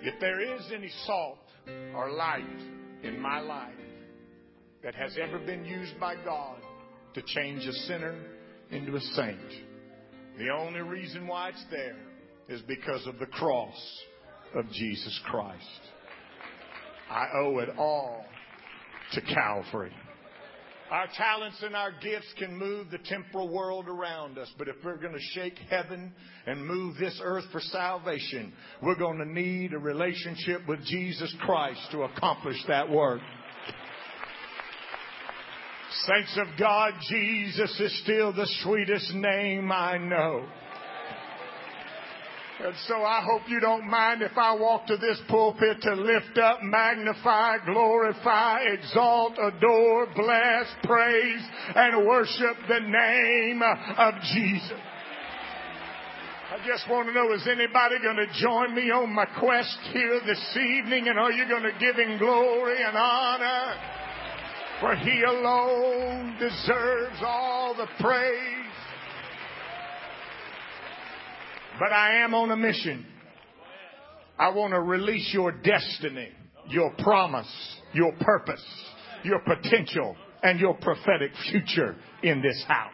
If there is any salt or light in my life that has ever been used by God to change a sinner into a saint, the only reason why it's there is because of the cross of Jesus Christ. I owe it all to Calvary. Our talents and our gifts can move the temporal world around us, but if we're going to shake heaven and move this earth for salvation, we're going to need a relationship with Jesus Christ to accomplish that work. Saints of God, Jesus is still the sweetest name I know. And so I hope you don't mind if I walk to this pulpit to lift up, magnify, glorify, exalt, adore, bless, praise, and worship the name of Jesus. I just want to know, is anybody going to join me on my quest here this evening? And are you going to give Him glory and honor? For He alone deserves all the praise. But I am on a mission. I want to release your destiny, your promise, your purpose, your potential, and your prophetic future in this house.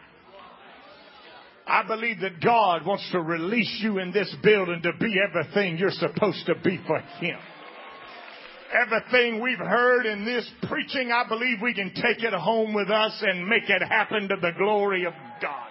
I believe that God wants to release you in this building to be everything you're supposed to be for Him. Everything we've heard in this preaching, I believe we can take it home with us and make it happen to the glory of God.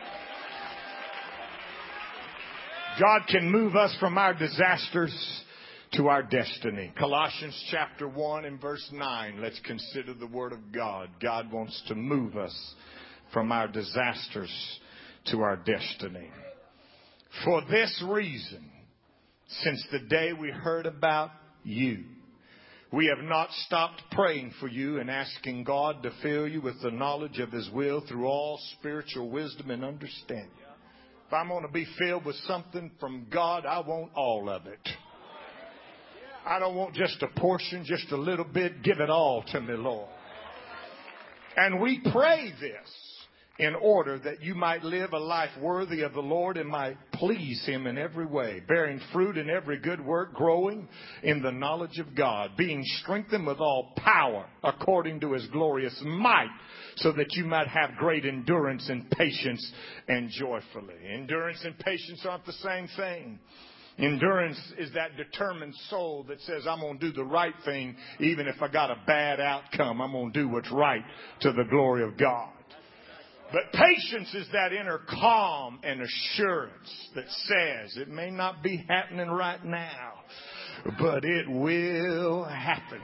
God can move us from our disasters to our destiny. Colossians chapter 1 and verse 9. Let's consider the Word of God. God wants to move us from our disasters to our destiny. For this reason, since the day we heard about you, we have not stopped praying for you and asking God to fill you with the knowledge of His will through all spiritual wisdom and understanding. If I'm going to be filled with something from God, I want all of it. I don't want just a portion, just a little bit. Give it all to me, Lord. And we pray this in order that you might live a life worthy of the Lord and might please Him in every way, bearing fruit in every good work, growing in the knowledge of God, being strengthened with all power according to His glorious might, so that you might have great endurance and patience and joyfully. Endurance and patience aren't the same thing. Endurance is that determined soul that says, I'm going to do the right thing even if I got a bad outcome. I'm going to do what's right to the glory of God. But patience is that inner calm and assurance that says it may not be happening right now, but it will happen.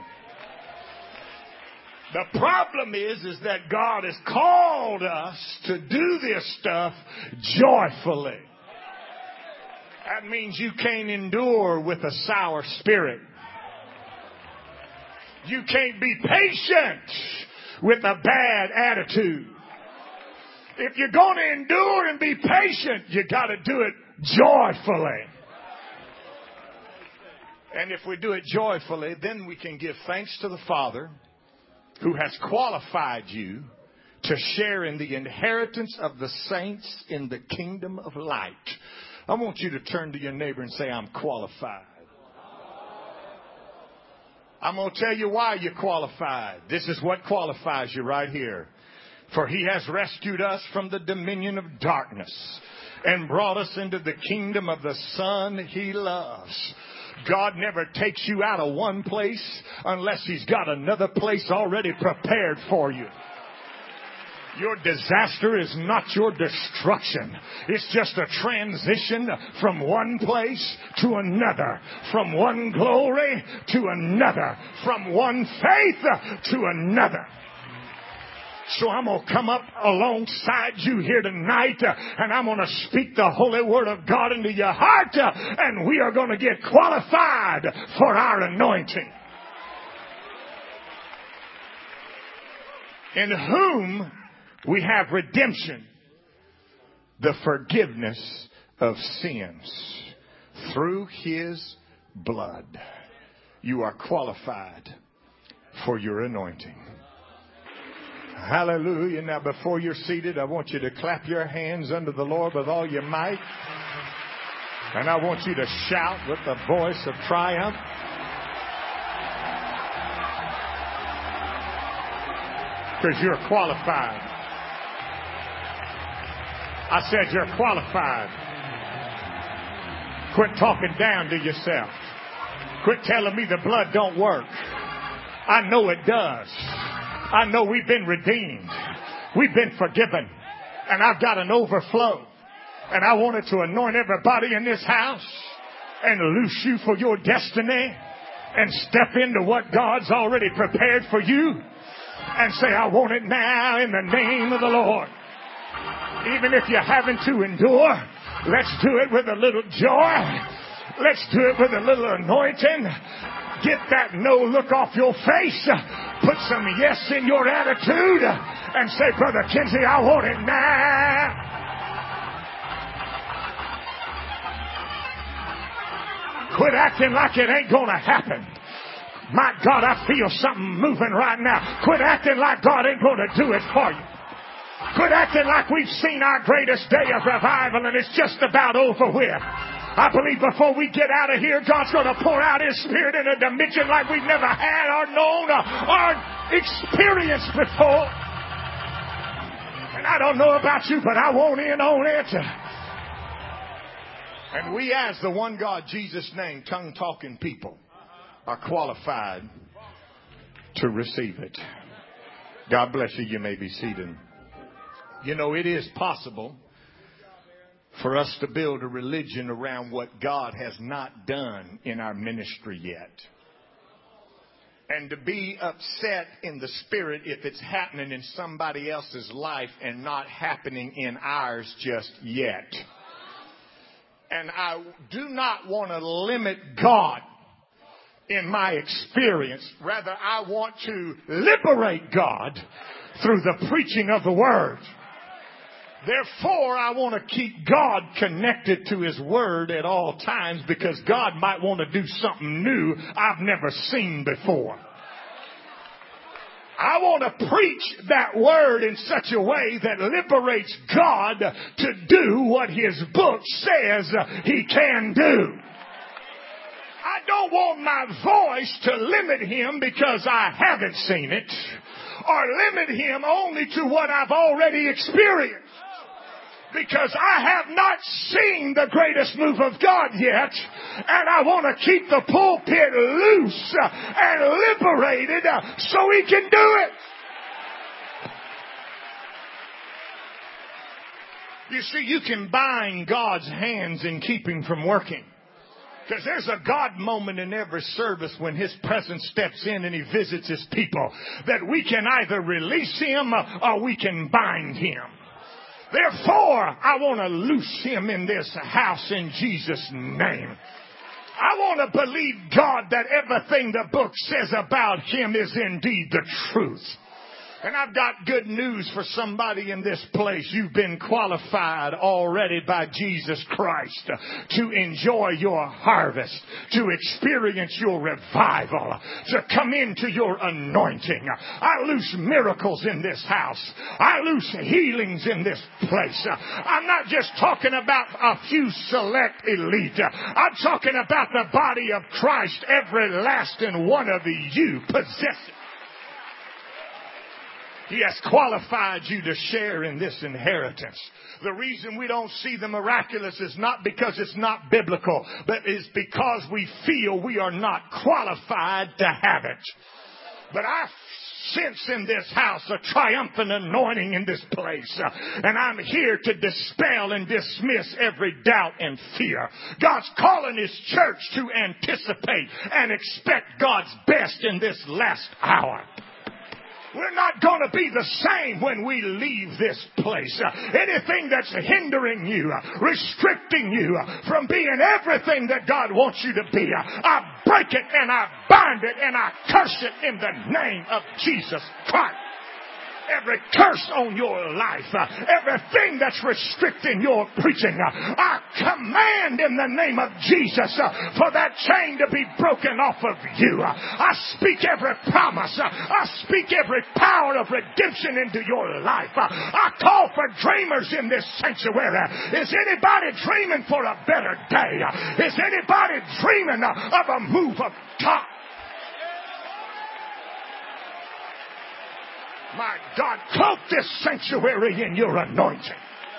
The problem is that God has called us to do this stuff joyfully. That means you can't endure with a sour spirit. You can't be patient with a bad attitude. If you're going to endure and be patient, you got to do it joyfully. And if we do it joyfully, then we can give thanks to the Father who has qualified you to share in the inheritance of the saints in the kingdom of light. I want you to turn to your neighbor and say, I'm qualified. I'm going to tell you why you're qualified. This is what qualifies you right here. For He has rescued us from the dominion of darkness and brought us into the kingdom of the Son He loves. God never takes you out of one place unless He's got another place already prepared for you. Your disaster is not your destruction. It's just a transition from one place to another, from one glory to another, from one faith to another. So I'm going to come up alongside you here tonight and I'm going to speak the holy word of God into your heart and we are going to get qualified for our anointing. In whom we have redemption, the forgiveness of sins through His blood. You are qualified for your anointing. Hallelujah. Now, before you're seated, I want you to clap your hands unto the Lord with all your might. And I want you to shout with the voice of triumph. Because you're qualified. I said you're qualified. Quit talking down to yourself. Quit telling me the blood don't work. I know it does. I know we've been redeemed. We've been forgiven. And I've got an overflow. And I wanted to anoint everybody in this house and loose you for your destiny and step into what God's already prepared for you and say, I want it now in the name of the Lord. Even if you're having to endure, let's do it with a little joy. Let's do it with a little anointing. Get that no look off your face. Put some yes in your attitude and say, Brother Kinsey, I want it now. Quit acting like it ain't going to happen. My God, I feel something moving right now. Quit acting like God ain't going to do it for you. Quit acting like we've seen our greatest day of revival and it's just about over with. I believe before we get out of here, God's going to pour out His Spirit in a dimension like we've never had or known or experienced before. And I don't know about you, but I want in on it. And we, as the one God, Jesus' name, tongue-talking people, are qualified to receive it. God bless you. You may be seated. You know, it is possible for us to build a religion around what God has not done in our ministry yet. And to be upset in the spirit if it's happening in somebody else's life and not happening in ours just yet. And I do not want to limit God in my experience. Rather, I want to liberate God through the preaching of the Word. Therefore, I want to keep God connected to His Word at all times because God might want to do something new I've never seen before. I want to preach that Word in such a way that liberates God to do what His book says He can do. I don't want my voice to limit Him because I haven't seen it or limit Him only to what I've already experienced. Because I have not seen the greatest move of God yet. And I want to keep the pulpit loose and liberated so He can do it. You see, you can bind God's hands and keep Him from working. Because there's a God moment in every service when His presence steps in and He visits His people. That we can either release Him or we can bind Him. Therefore, I want to loose Him in this house in Jesus' name. I want to believe God that everything the book says about Him is indeed the truth. And I've got good news for somebody in this place. You've been qualified already by Jesus Christ to enjoy your harvest, to experience your revival, to come into your anointing. I loose miracles in this house. I loose healings in this place. I'm not just talking about a few select elite. I'm talking about the body of Christ. Every last and one of you possess it. He has qualified you to share in this inheritance. The reason we don't see the miraculous is not because it's not biblical, but it's because we feel we are not qualified to have it. But I sense in this house a triumphant anointing in this place. And I'm here to dispel and dismiss every doubt and fear. God's calling His church to anticipate and expect God's best in this last hour. We're not going to be the same when we leave this place. Anything that's hindering you, restricting you from being everything that God wants you to be, I break it and I bind it and I curse it in the name of Jesus Christ. Every curse on your life, everything that's restricting your preaching, I command in the name of Jesus for that chain to be broken off of you. I speak every promise. I speak every power of redemption into your life. I call for dreamers in this sanctuary. Is anybody dreaming for a better day? Is anybody dreaming of a move of God? My God, cloak this sanctuary in your anointing.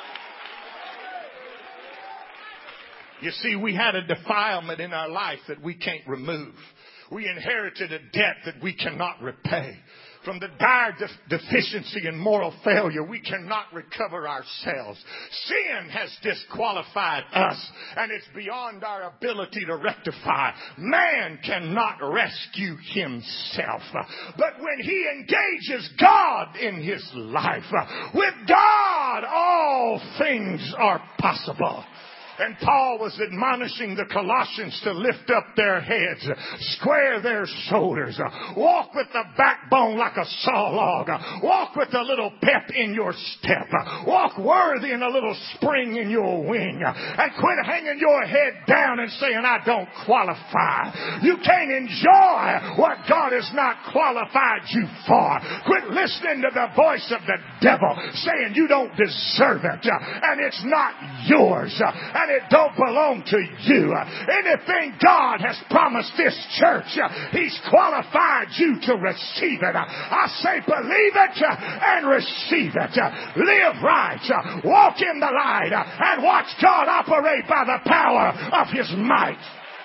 You see, we had a defilement in our life that we can't remove. We inherited a debt that we cannot repay. From the dire deficiency and moral failure, we cannot recover ourselves. Sin has disqualified us, and it's beyond our ability to rectify. Man cannot rescue himself. But when he engages God in his life, with God all things are possible. And Paul was admonishing the Colossians to lift up their heads, square their shoulders, walk with the backbone like a saw log, walk with a little pep in your step, walk worthy and a little spring in your wing, and quit hanging your head down and saying, I don't qualify. You can't enjoy what God has not qualified you for. Quit listening to the voice of the devil saying you don't deserve it, and it's not yours, and it don't belong to you. Anything God has promised this church, He's qualified you to receive it. I say believe it and receive it. Live right, walk in the light, and watch God operate by the power of His might.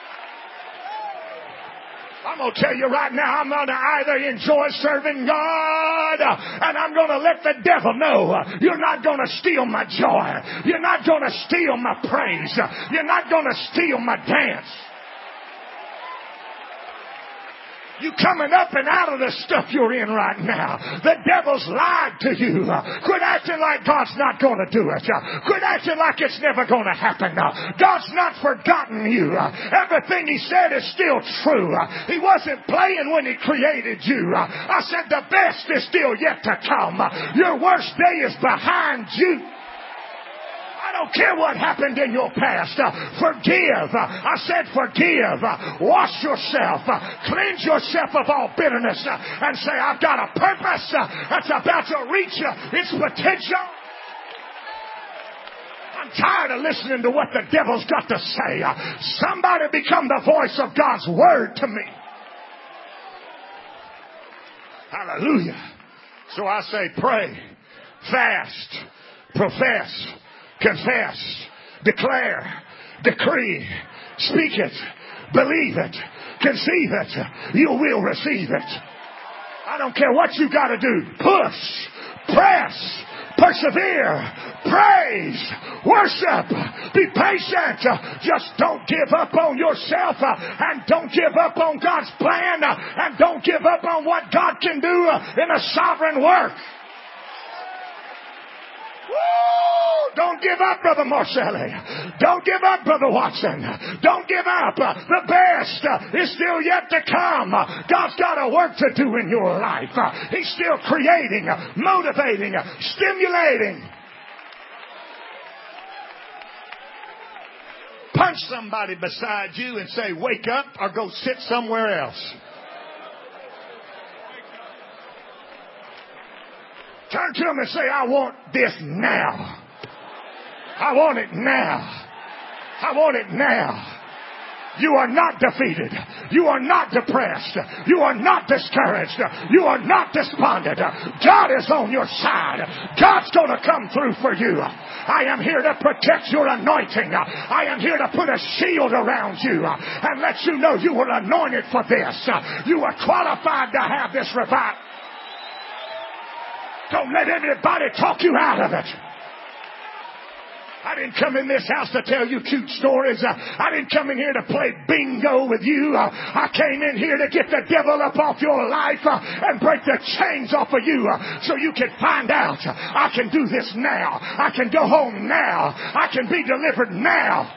I'm going to tell you right now, I'm going to either enjoy serving God, and I'm going to let the devil know you're not going to steal my joy. You're not going to steal my praise. You're not going to steal my dance. You coming up and out of the stuff you're in right now. The devil's lied to you. Quit acting like God's not going to do it. Quit acting like it's never going to happen. God's not forgotten you. Everything He said is still true. He wasn't playing when He created you. I said the best is still yet to come. Your worst day is behind you. I don't care what happened in your past. Forgive. I said forgive. Wash yourself. Cleanse yourself of all bitterness. And say, I've got a purpose that's about to reach its potential. I'm tired of listening to what the devil's got to say. Somebody become the voice of God's word to me. Hallelujah. So I say pray, fast, profess, confess, declare, decree, speak it, believe it, conceive it. You will receive it. I don't care what you got to do. Push, press, persevere, praise, worship, be patient. Just don't give up on yourself, and don't give up on God's plan, and don't give up on what God can do in a sovereign work. Woo! Don't give up, Brother Marcelli. Don't give up, Brother Watson. Don't give up. The best is still yet to come. God's got a work to do in your life. He's still creating, motivating, stimulating. Punch somebody beside you and say, wake up or go sit somewhere else. Turn to him and say, I want this now. I want it now. I want it now. You are not defeated. You are not depressed. You are not discouraged. You are not despondent. God is on your side. God's going to come through for you. I am here to protect your anointing. I am here to put a shield around you and let you know you were anointed for this. You are qualified to have this revival. Don't let anybody talk you out of it. I didn't come in this house to tell you cute stories. I didn't come in here to play bingo with you. I came in here to get the devil up off your life and break the chains off of you so you can find out I can do this now. I can go home now. I can be delivered now.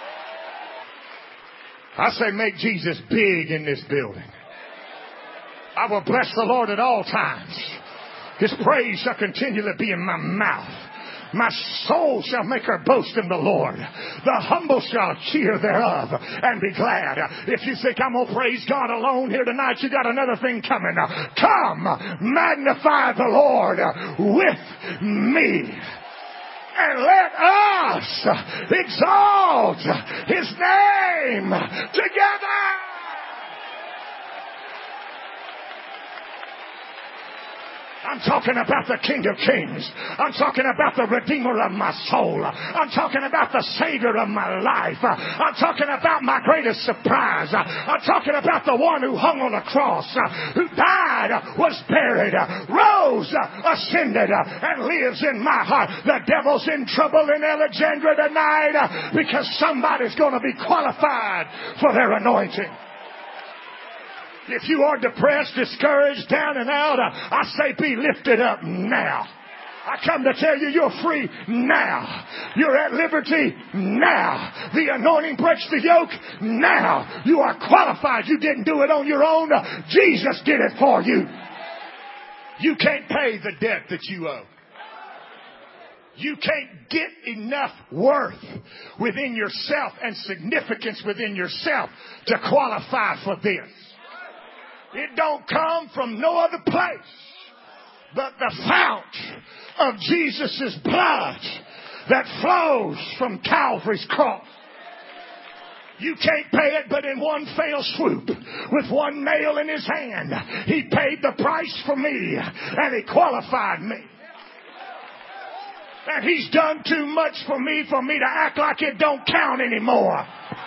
I say make Jesus big in this building. I will bless the Lord at all times. His praise shall continually be in my mouth. My soul shall make her boast in the Lord. The humble shall hear thereof and be glad. If you think I'm going to praise God alone here tonight, you got another thing coming. Come, magnify the Lord with me. And let us exalt His name together. I'm talking about the King of Kings. I'm talking about the Redeemer of my soul. I'm talking about the Savior of my life. I'm talking about my greatest surprise. I'm talking about the one who hung on the cross, who died, was buried, rose, ascended, and lives in my heart. The devil's in trouble in Alexandria tonight because somebody's going to be qualified for their anointing. If you are depressed, discouraged, down and out, I say be lifted up now. I come to tell you you're free now. You're at liberty now. The anointing breaks the yoke now. You are qualified. You didn't do it on your own. Jesus did it for you. You can't pay the debt that you owe. You can't get enough worth within yourself and significance within yourself to qualify for this. It don't come from no other place but the fount of Jesus' blood that flows from Calvary's cross. You can't pay it, but in one fell swoop, with one nail in His hand, He paid the price for me, and He qualified me. And He's done too much for me to act like it don't count anymore.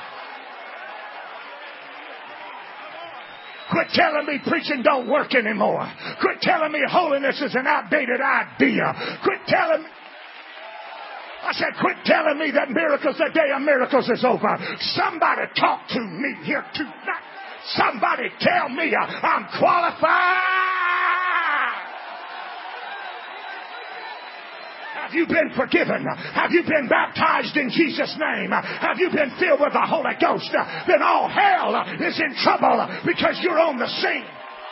Quit telling me preaching don't work anymore. Quit telling me holiness is an outdated idea. Quit telling me. I said, quit telling me that miracles, the day of miracles is over. Somebody talk to me here tonight. Somebody tell me I'm qualified. Have you been forgiven? Have you been baptized in Jesus' name? Have you been filled with the Holy Ghost? Then all hell is in trouble because you're on the scene.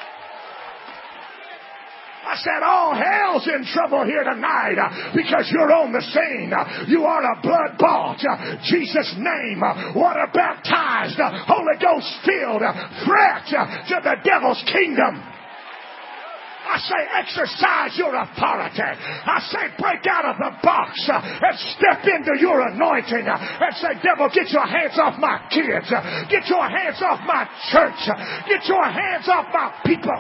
I said all hell's in trouble here tonight because you're on the scene. You are a blood-bought, Jesus' name, water baptized, Holy Ghost filled threat to the devil's kingdom. I say exercise your authority. I say break out of the box and step into your anointing and say, devil, get your hands off my kids. Get your hands off my church. Get your hands off my people.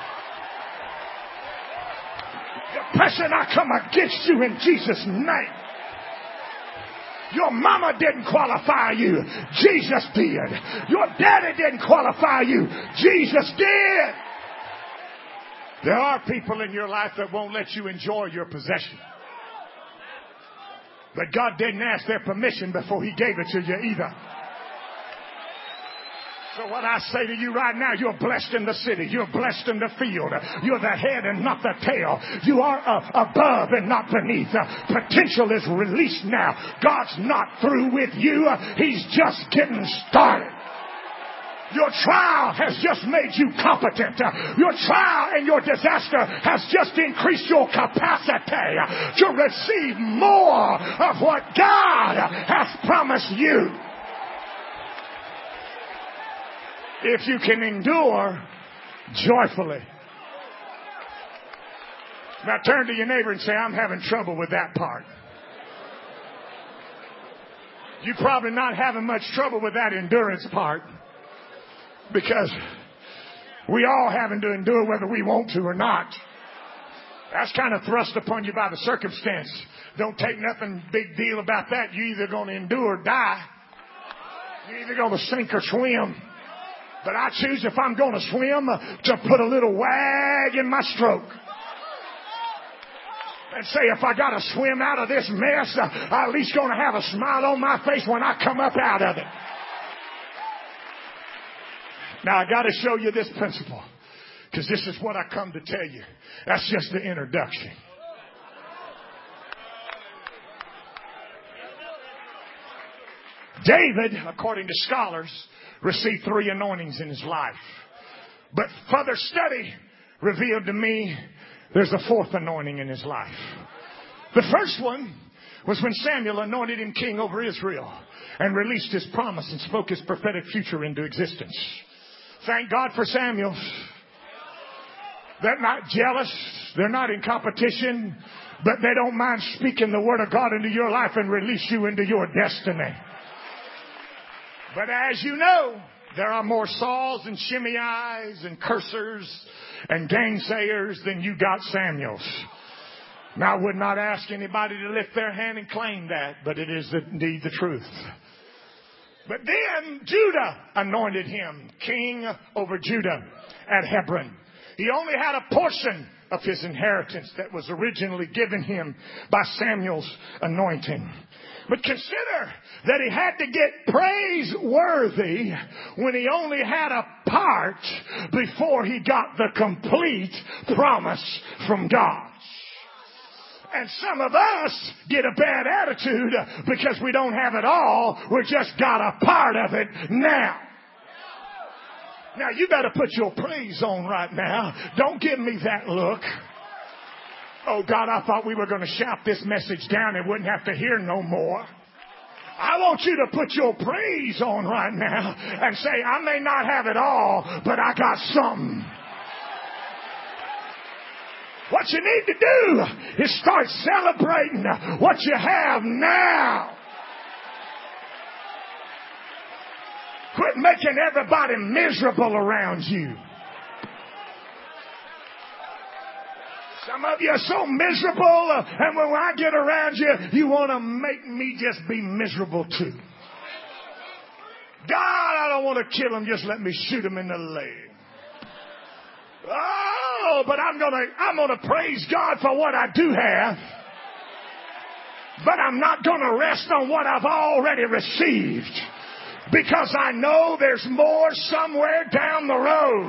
Depression, I come against you in Jesus' name. Your mama didn't qualify you. Jesus did. Your daddy didn't qualify you. Jesus did. There are people in your life that won't let you enjoy your possession. But God didn't ask their permission before He gave it to you either. So what I say to you right now, you're blessed in the city. You're blessed in the field. You're the head and not the tail. You are above and not beneath. Potential is released now. God's not through with you. He's just getting started. Your trial has just made you competent. Your trial and your disaster has just increased your capacity to receive more of what God has promised you. If you can endure joyfully. Now turn to your neighbor and say, I'm having trouble with that part. You're probably not having much trouble with that endurance part. Because we all having to endure whether we want to or not. That's kind of thrust upon you by the circumstance. Don't take nothing big deal about that. You're either going to endure or die. You're either going to sink or swim. But I choose, if I'm going to swim, to put a little wag in my stroke. And say, if I got to swim out of this mess, I'm at least going to have a smile on my face when I come up out of it. Now, I got to show you this principle, because this is what I come to tell you. That's just the introduction. David, according to scholars, received 3 anointings in his life. But further study revealed to me there's a fourth anointing in his life. The first one was when Samuel anointed him king over Israel and released his promise and spoke his prophetic future into existence. Thank God for Samuel. They're not jealous. They're not in competition. But they don't mind speaking the word of God into your life and release you into your destiny. But as you know, there are more Sauls and Shimei's and cursers and gainsayers than you got Samuels. Now, I would not ask anybody to lift their hand and claim that, but it is indeed the truth. But then Judah anointed him king over Judah at Hebron. He only had a portion of his inheritance that was originally given him by Samuel's anointing. But consider that he had to get praiseworthy when he only had a part before he got the complete promise from God. And some of us get a bad attitude because we don't have it all. We just got a part of it now. Now you better put your praise on right now. Don't give me that look. Oh God, I thought we were going to shout this message down and wouldn't have to hear no more. I want you to put your praise on right now and say, I may not have it all, but I got something. What you need to do is start celebrating what you have now. Quit making everybody miserable around you. Some of you are so miserable, and when I get around you, you want to make me just be miserable too. God, I don't want to kill him. Just let me shoot him in the leg. Oh, but I'm gonna praise God for what I do have. But I'm not gonna rest on what I've already received, because I know there's more somewhere down the road.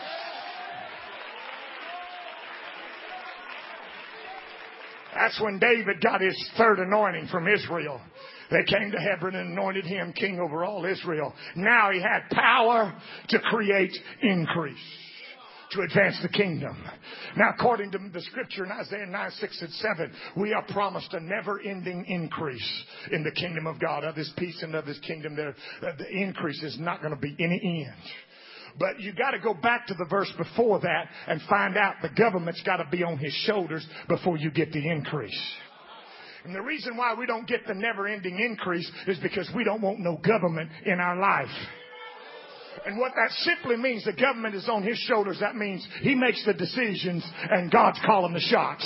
That's when David got his third anointing from Israel. They came to Hebron and anointed him king over all Israel. Now he had power to create increase, to advance the kingdom. Now, according to the scripture in Isaiah 9, 6, and 7, we are promised a never-ending increase in the kingdom of God, of his peace and of his kingdom. There, the increase is not going to be any end. But you got to go back to the verse before that and find out the government's got to be on his shoulders before you get the increase. And the reason why we don't get the never-ending increase is because we don't want no government in our life. And what that simply means, the government is on his shoulders. That means he makes the decisions and God's calling the shots.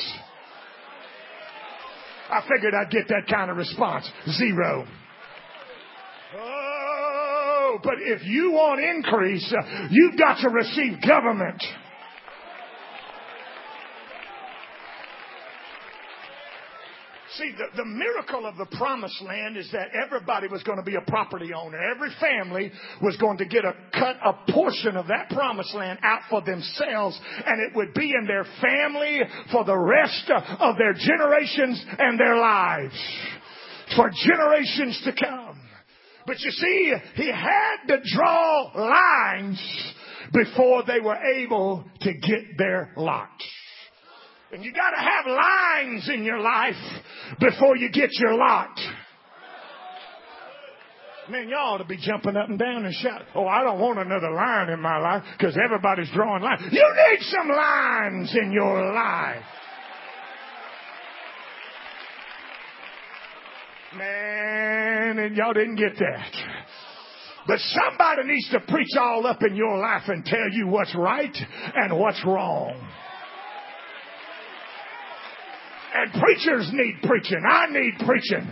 I figured I'd get that kind of response. Zero. Oh, but if you want increase, you've got to receive government. See, the miracle of the promised land is that everybody was going to be a property owner. Every family was going to get a portion of that promised land out for themselves, and it would be in their family for the rest of their generations and their lives, for generations to come. But you see, he had to draw lines before they were able to get their lot. And you got to have lines in your life before you get your lot. Man, you ought to be jumping up and down and shouting, oh, I don't want another line in my life, because everybody's drawing lines. You need some lines in your life. Man, and y'all didn't get that. But somebody needs to preach all up in your life and tell you what's right and what's wrong. And preachers need preaching. I need preaching.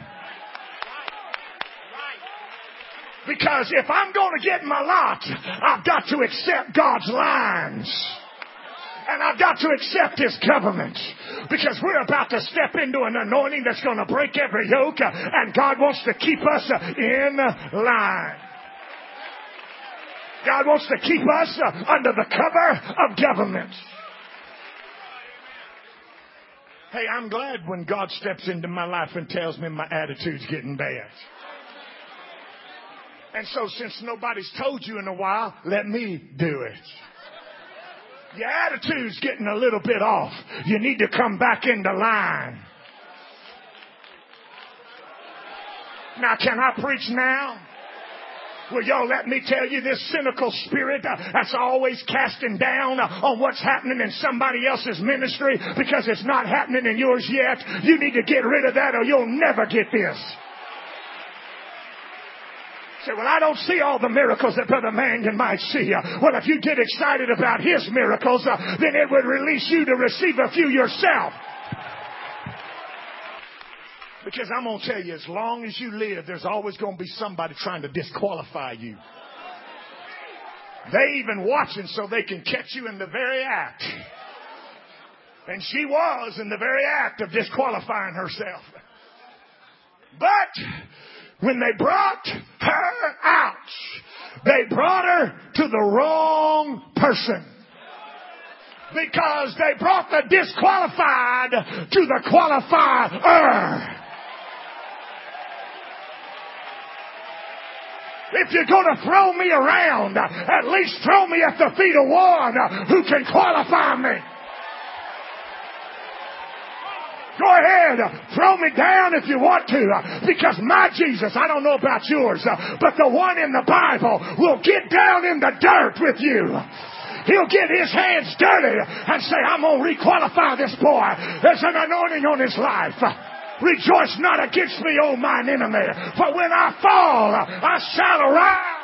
Because if I'm going to get my lot, I've got to accept God's lines. And I've got to accept his government. Because we're about to step into an anointing that's going to break every yoke. And God wants to keep us in line. God wants to keep us under the cover of government. Hey, I'm glad when God steps into my life and tells me my attitude's getting bad. And so since nobody's told you in a while, let me do it. Your attitude's getting a little bit off. You need to come back into line. Now, can I preach now? Will y'all let me tell you, this cynical spirit that's always casting down on what's happening in somebody else's ministry because it's not happening in yours yet, you need to get rid of that or you'll never get this. Say, well, I don't see all the miracles that Brother Mangan might see. Well, if you get excited about his miracles, then it would release you to receive a few yourself. Because I'm going to tell you, as long as you live, there's always going to be somebody trying to disqualify you. They even watching so they can catch you in the very act. And she was in the very act of disqualifying herself. But when they brought her out, they brought her to the wrong person. Because they brought the disqualified to the qualifier. If you're going to throw me around, at least throw me at the feet of one who can qualify me. Go ahead, throw me down if you want to, because my Jesus, I don't know about yours, but the one in the Bible will get down in the dirt with you. He'll get his hands dirty and say, I'm going to requalify this boy. There's an anointing on his life. Rejoice not against me, O mine enemy, for when I fall, I shall arise.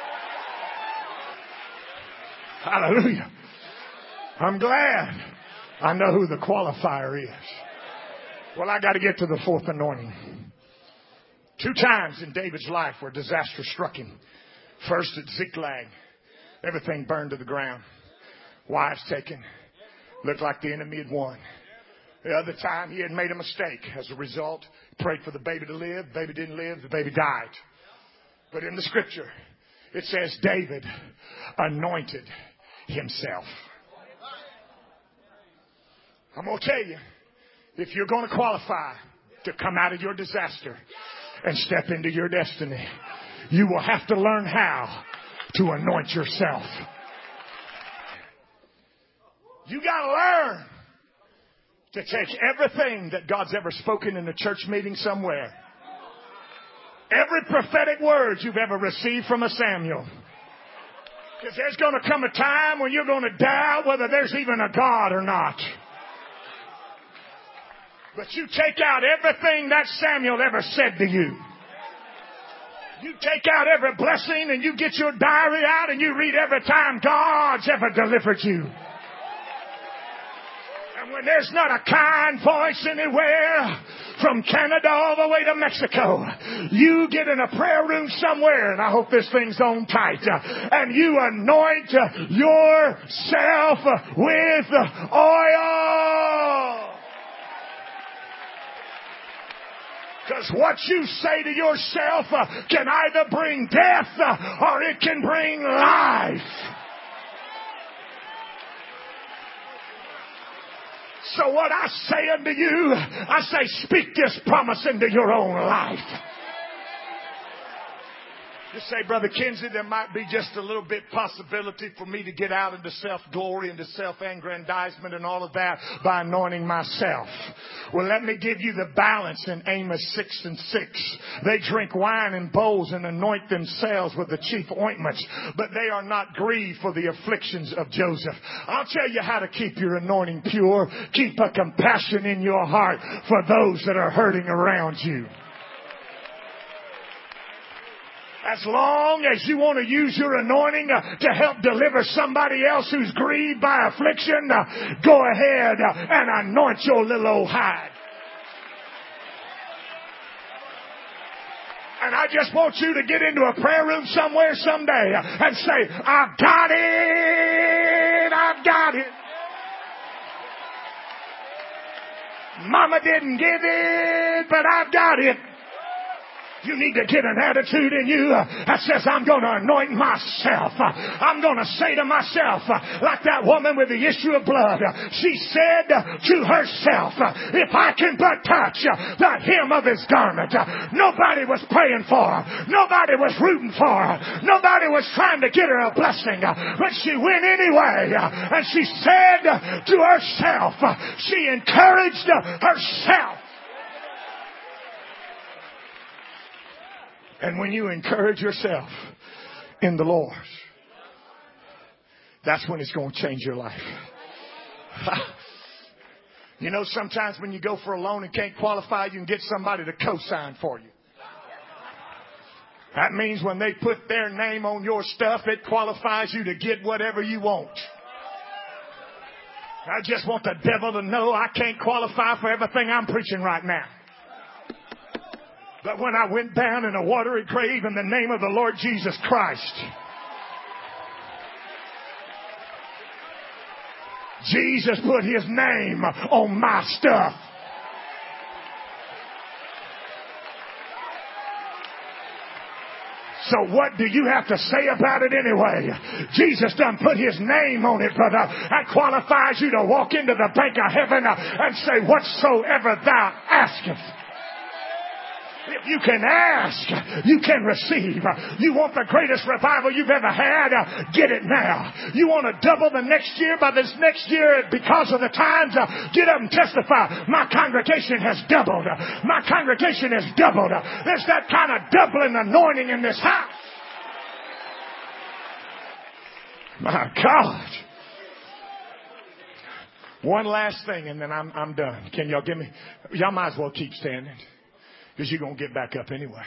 Hallelujah. I'm glad I know who the qualifier is. Well, I got to get to the fourth anointing. 2 times in David's life where disaster struck him. First at Ziklag, everything burned to the ground. Wives taken. Looked like the enemy had won. The other time he had made a mistake. As a result, he prayed for the baby to live. The baby didn't live. The baby died. But in the scripture, it says David anointed himself. I'm going to tell you, if you're going to qualify to come out of your disaster and step into your destiny, you will have to learn how to anoint yourself. You got to learn to take everything that God's ever spoken in a church meeting somewhere. Every prophetic word you've ever received from a Samuel. Because there's going to come a time when you're going to doubt whether there's even a God or not. But you take out everything that Samuel ever said to you. You take out every blessing and you get your diary out and you read every time God's ever delivered you. And when there's not a kind voice anywhere, from Canada all the way to Mexico, you get in a prayer room somewhere, and I hope this thing's on tight, and you anoint yourself with oil. Because what you say to yourself can either bring death or it can bring life. So what I say unto you, I say, speak this promise into your own life. You say, Brother Kinsey, there might be just a little bit possibility for me to get out into self-glory, into self-aggrandizement and all of that by anointing myself. Well, let me give you the balance in Amos 6:6. They drink wine in bowls and anoint themselves with the chief ointments, but they are not grieved for the afflictions of Joseph. I'll tell you how to keep your anointing pure. Keep a compassion in your heart for those that are hurting around you. As long as you want to use your anointing to help deliver somebody else who's grieved by affliction, go ahead and anoint your little old hide. And I just want you to get into a prayer room somewhere someday and say, I've got it, I've got it. Mama didn't give it, but I've got it. You need to get an attitude in you that says, I'm going to anoint myself. I'm going to say to myself, like that woman with the issue of blood, she said to herself, if I can but touch the hem of his garment. Nobody was praying for her. Nobody was rooting for her. Nobody was trying to get her a blessing. But she went anyway. And she said to herself, she encouraged herself. And when you encourage yourself in the Lord, that's when it's going to change your life. You know, sometimes when you go for a loan and can't qualify, you can get somebody to co-sign for you. That means when they put their name on your stuff, it qualifies you to get whatever you want. I just want the devil to know I can't qualify for everything I'm preaching right now. But when I went down in a watery grave in the name of the Lord Jesus Christ, Jesus put his name on my stuff. So what do you have to say about it anyway? Jesus done put his name on it, brother. That qualifies you to walk into the bank of heaven and say, whatsoever thou askest. If you can ask, you can receive. You want the greatest revival you've ever had? Get it now. You want to double the next year by this next year because of the times? Get up and testify. My congregation has doubled. My congregation has doubled. There's that kind of doubling anointing in this house. My God. One last thing and then I'm done. Can y'all give me? Y'all might as well keep standing. Because you're going to get back up anyway.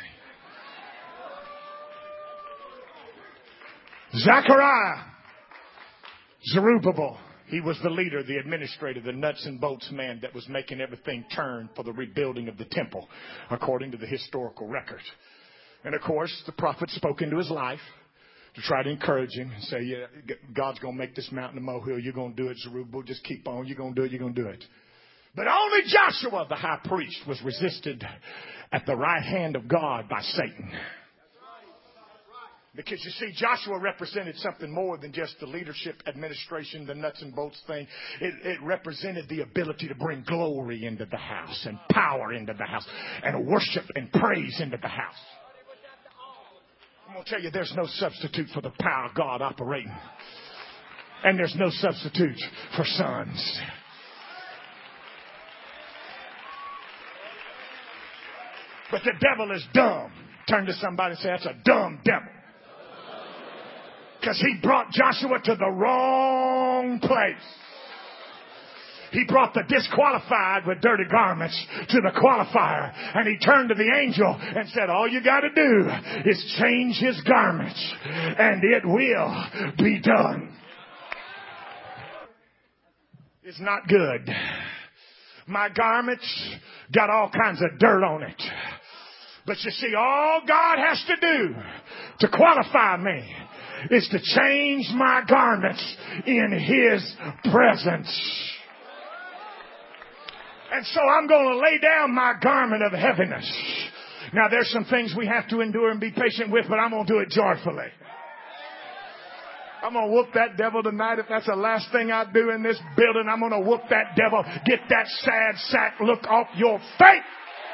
Zechariah, Zerubbabel, he was the leader, the administrator, the nuts and bolts man that was making everything turn for the rebuilding of the temple, according to the historical record. And of course, the prophet spoke into his life to try to encourage him and say, yeah, God's going to make this mountain a molehill. You're going to do it, Zerubbabel. Just keep on. You're going to do it. You're going to do it. But only Joshua, the high priest, was resisted at the right hand of God by Satan. Because you see, Joshua represented something more than just the leadership, administration, the nuts and bolts thing. It represented the ability to bring glory into the house and power into the house and worship and praise into the house. I'm going to tell you, there's no substitute for the power of God operating. And there's no substitute for sons. But the devil is dumb. Turn to somebody and say, that's a dumb devil. Because he brought Joshua to the wrong place. He brought the disqualified with dirty garments to the qualifier. And he turned to the angel and said, all you got to do is change his garments and it will be done. It's not good. My garments got all kinds of dirt on it. But you see, all God has to do to qualify me is to change my garments in his presence. And so I'm going to lay down my garment of heaviness. Now, there's some things we have to endure and be patient with, but I'm going to do it joyfully. I'm going to whoop that devil tonight. If that's the last thing I do in this building, I'm going to whoop that devil. Get that sad sack look off your face.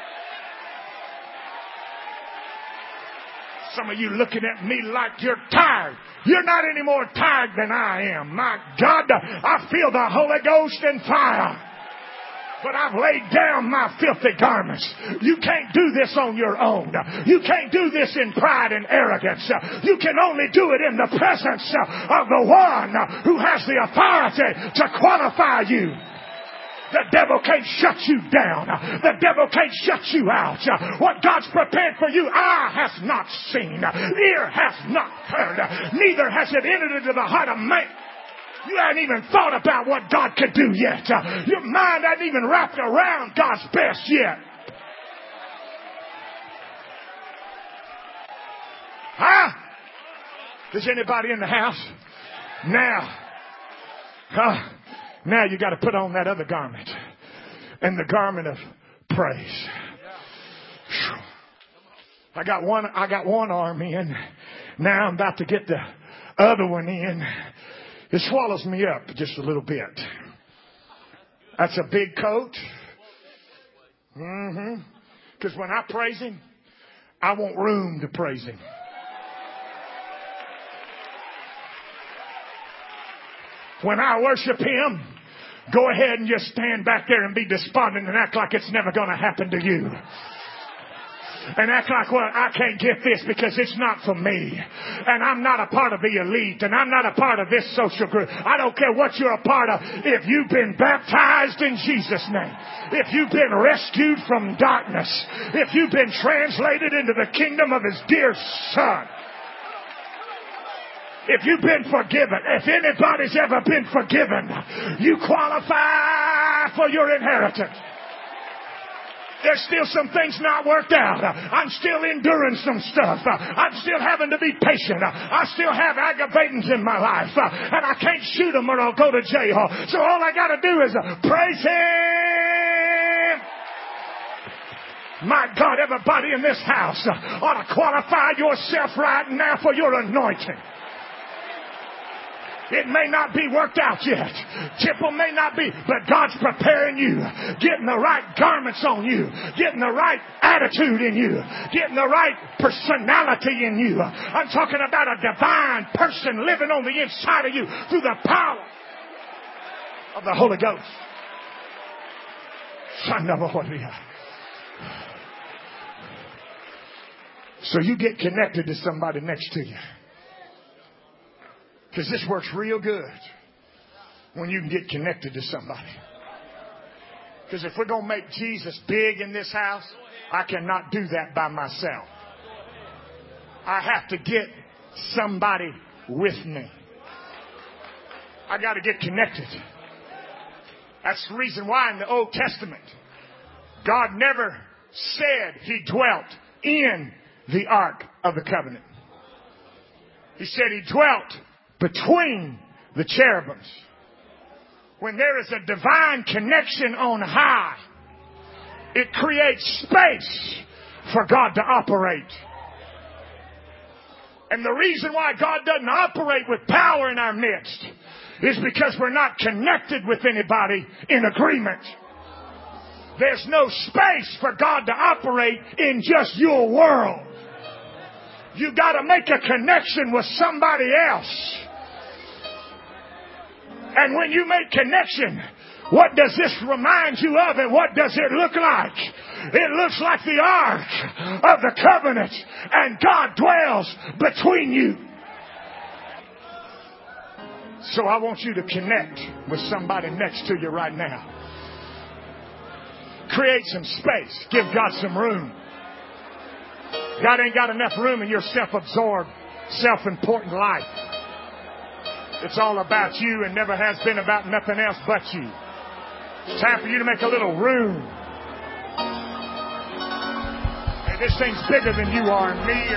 Some of you looking at me like you're tired. You're not any more tired than I am. My God, I feel the Holy Ghost and fire. But I've laid down my filthy garments. You can't do this on your own. You can't do this in pride and arrogance. You can only do it in the presence of the one who has the authority to qualify you. The devil can't shut you down. The devil can't shut you out. What God's prepared for you, eye has not seen, ear has not heard, neither has it entered into the heart of man. You haven't even thought about what God could do yet. Your mind hasn't even wrapped around God's best yet. Huh? Is anybody in the house? Now you got to put on that other garment. And the garment of praise. I got one arm in. Now I'm about to get the other one in. It swallows me up just a little bit. That's a big coat. Because when I praise Him, I want room to praise Him. When I worship Him, go ahead and just stand back there and be despondent and act like it's never going to happen to you. And act like, well, I can't get this because it's not for me. And I'm not a part of the elite. And I'm not a part of this social group. I don't care what you're a part of. If you've been baptized in Jesus' name. If you've been rescued from darkness. If you've been translated into the kingdom of His dear Son. If you've been forgiven. If anybody's ever been forgiven. You qualify for your inheritance. There's still some things not worked out. I'm still enduring some stuff. I'm still having to be patient. I still have aggravatings in my life. And I can't shoot them or I'll go to jail. So all I got to do is praise Him. My God, everybody in this house ought to qualify yourself right now for your anointing. It may not be worked out yet. Temple may not be, but God's preparing you. Getting the right garments on you. Getting the right attitude in you. Getting the right personality in you. I'm talking about a divine person living on the inside of you through the power of the Holy Ghost. So you get connected to somebody next to you. Because this works real good when you can get connected to somebody. Because if we're going to make Jesus big in this house, I cannot do that by myself. I have to get somebody with me. I got to get connected. That's the reason why in the Old Testament, God never said He dwelt in the Ark of the Covenant. He said He dwelt between the cherubims. When there is a divine connection on high, it creates space for God to operate. And the reason why God doesn't operate with power in our midst is because we're not connected with anybody in agreement. There's no space for God to operate in just your world. You got to make a connection with somebody else. And when you make connection, what does this remind you of and what does it look like? It looks like the Ark of the Covenant and God dwells between you. So I want you to connect with somebody next to you right now. Create some space. Give God some room. God ain't got enough room in your self-absorbed, self-important life. It's all about you and never has been about nothing else but you. It's time for you to make a little room. Hey, this thing's bigger than you are and me.